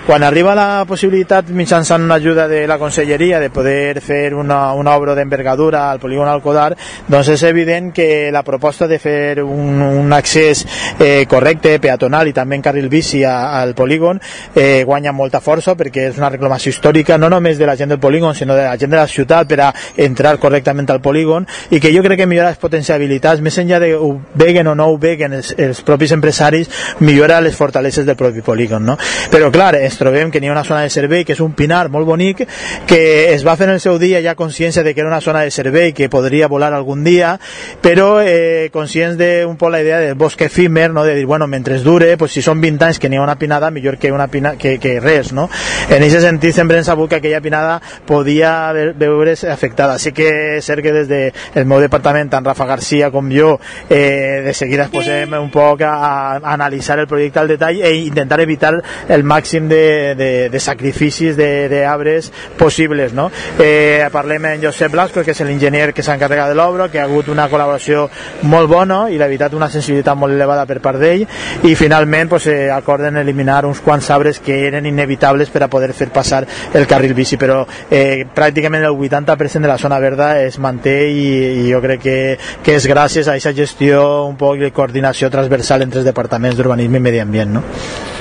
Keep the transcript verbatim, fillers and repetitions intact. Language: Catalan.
Quan arriba la possibilitat mitjançant una ajuda de la conselleria de poder fer una, una obra d'envergadura al polígon Alcodar, doncs és evident que la proposta de fer un, un accés eh, correcte, peatonal i també en carril bici a, al polígon eh, guanya molta força, perquè és una reclamació històrica no només de la gent del polígon sinó de la gent de la ciutat per a entrar correctament al polígon, i que jo crec que millora les potencialitats, més enllà de ho veguen o no ho veguen els, els propis empresaris, millora les fortaleses del propi polígon, no? Però clar, ens trobem que n'hi ha una zona de servei que és un pinar molt bonic, que es va fer en el seu dia ja consciència de que era una zona de servei que podria volar algun dia, però eh, conscients d'un poc la idea del bosc efímer, no? De dir, bueno, mentre dure, pues, si són vint anys que n'hi ha una pinada, millor que, una pina, que, que res, no? En aquest sentit sempre hem sabut que aquella pinada podia veure's afectada. Així que és cert que des del meu departament, tant Rafa Garcia com jo, eh, de seguida ens posem un poc a, a analitzar el projecte al detall e intentar evitar el màxim de, de, de sacrificis d'arbres possibles, no? Eh, parlem amb Josep Blasco, que és l'enginyer que s'encarrega de l'obra, que ha hagut una col·laboració molt bona i la veritat una sensibilitat molt elevada per part d'ell, i finalment pues, eh, acorden eliminar uns quants arbres que eren inevitables per a poder fer passar el carril bici, però eh, pràcticament el vuitanta per cent de la zona verda es manté, i, i jo crec que, que és gràcies a aquesta gestió un poc de coordinació transversal entre els departaments d'urbanisme i medi ambient, no?